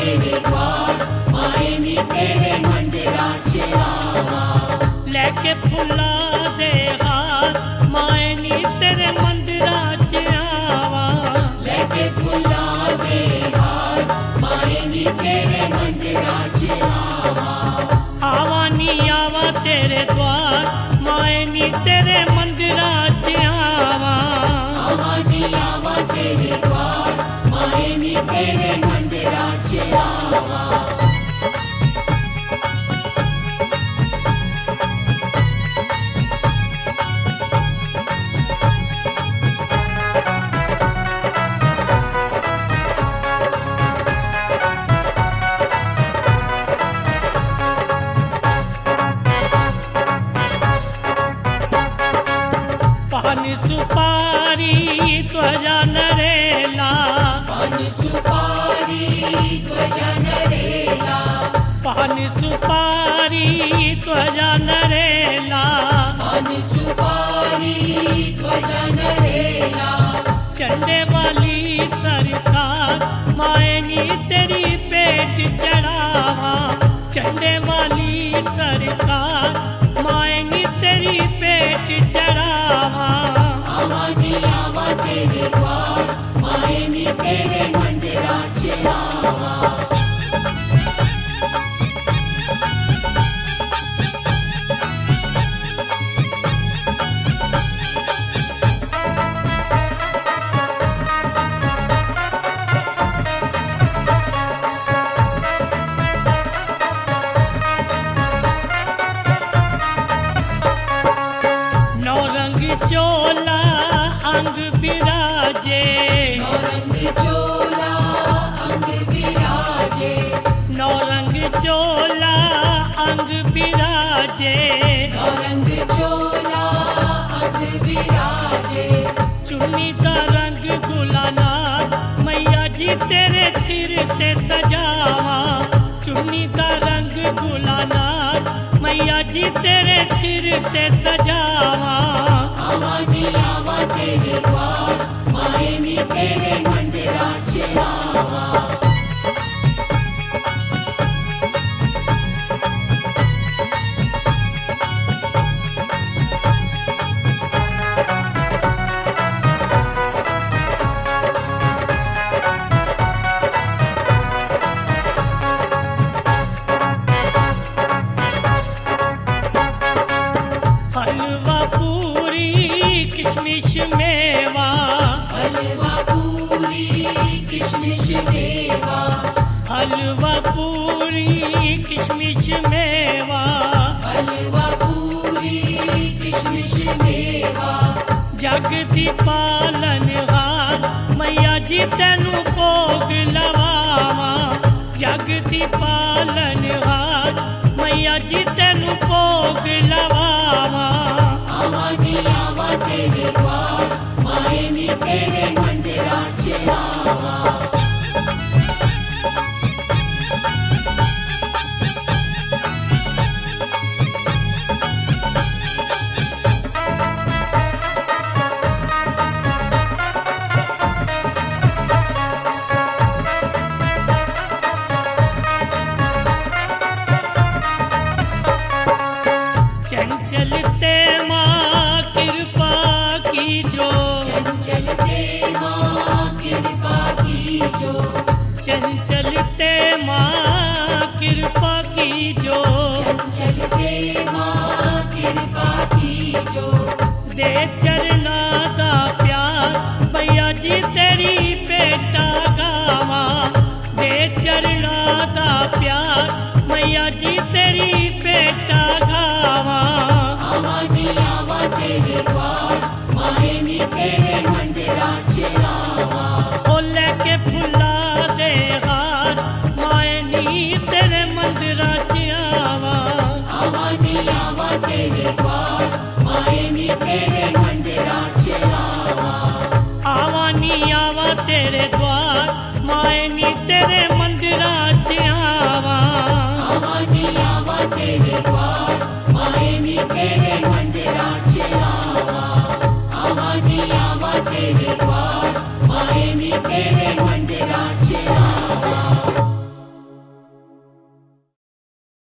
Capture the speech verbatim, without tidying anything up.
तेरे द्वार माए नी तेरे मंदिरां च आवा लेके फुल्ला दे हार माए नी तेरे मंदिरां च आवा लेके फुल्ला दे हार माए नी तेरे मंदिरां च आवा आवा नी आवा तेरे द्वार माए नी तेरे मंदिरां च आवा आवा नी आवा तेरे द्वार माए नी तेरे मंदिरां च आवा पान सुपारी त्वजा नरेला पान सुपारी त्वजा नरेला पान सुपारी त्वजा नरेला पान सुपारी त्वजा नरेला चंडे वाली सरकार माए नी तेरी पेट चढ़ावा चंडे वाली सरकार माए नी तेरी पेट चढ़ावा आवा नी आवा तेरे द्वार माए नी तेरे मंदिरां च आवा नौरंग चोला अंग विराजे रंग चोला अंग विराजे नौरंग चोला अंग विराजे रंग चोला अंग विराजे चुन्नी का रंग गुलानार मैया जी तेरे सिर ते सजावा चुन्नी का रंग गुलानार मैया जी तेरे सिर ते सजावा आवा नी आवा तेरे द्वार माए नी तेरे मंदिरां च आवा हलवा पूरी किशमिश मेवा हलवा पूरी किशमिश मेवा हलवा पूरी किशमिश मेवा हलवा पूरी किशमिश मेवा जग दी पालनहार मैया जी तेनू भोग लवावा जग दी पालनहार मैया जी तेनू भोग लवावा आवा नी आवा तेरे द्वार माए नी तेरे मंदिरां च आवा चंचलते माँ कृपा की जो चंचलते माँ कृपा की जो चंचलते माँ कृपा की जो चंचलते माँ कृपा की जो दे चरना दा प्यार मैया जी तेरी बेटा गावा दे चरना दा प्यार मैया जी तेरी बेटा गावा आवा नी आवा तेरे द्वार माए नी तेरे मंदिरां च आवा ओ लेके फुल्ला दे हार माए नी तेरे मंदिरां च आवा आवा नी आवा तेरे द्वार माए नी तेरे मंदिरां च आवा आवा नी आवा तेरे द्वार माए नी तेरे मंदिरां च आवा आवा नी आवा तेरे द्वार माए नी तेरे मंदिरां च आवा आवा नी आवा तेरे द्वार माए नी तेरे